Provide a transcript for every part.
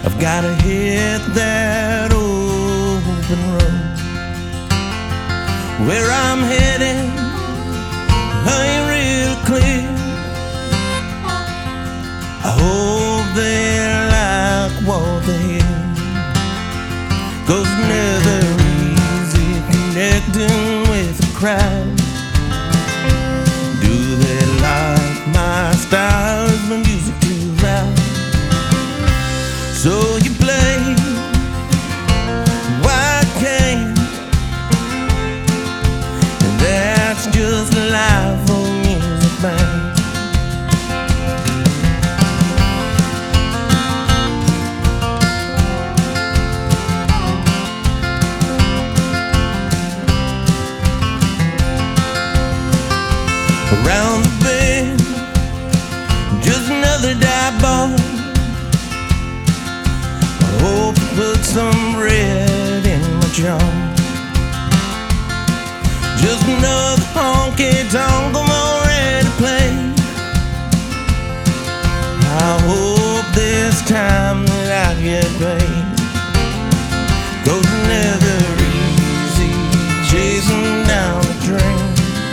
I've gotta hit that open road. Where I'm headed ain't real clear. I hope they like what they hear, 'cause it's never easy connecting with a crowd. Do they like my style? Is my music too loud? So you play, why can't? And that's just the life of a music man. Around the bend, just another dive bar. I hope to put some red in my jaw. Just another honky-tonk I'm already played. I hope this time that I get paid, 'cause it's never easy chasing down a dream.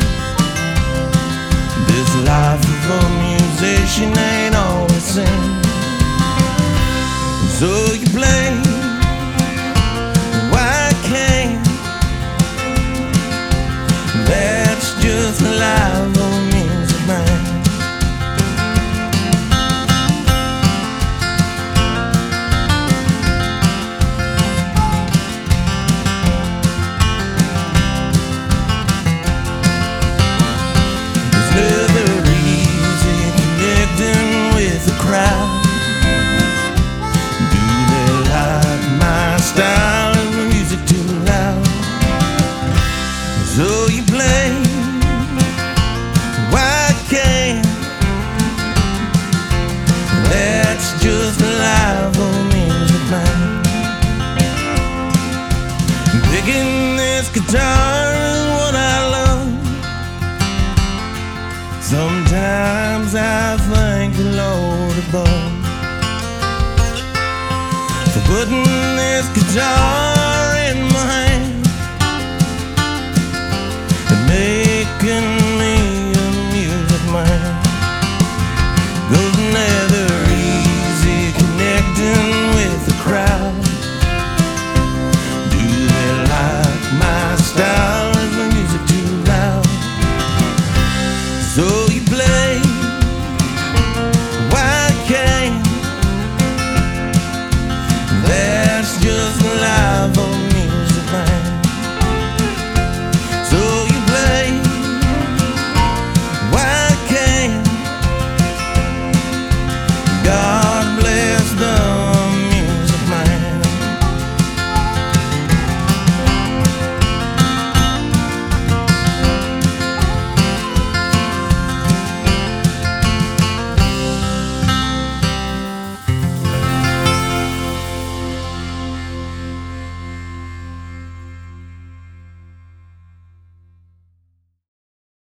This life of a musician ain't always same. So you play, why can't? That's just the life of a music man. It's never easy connecting with the crowd. Do they like my style? Is the music too loud? So you play, why can't? That's just the life of a music man. Picking this guitar is what I love. Sometimes I thank the Lord above for putting this guitar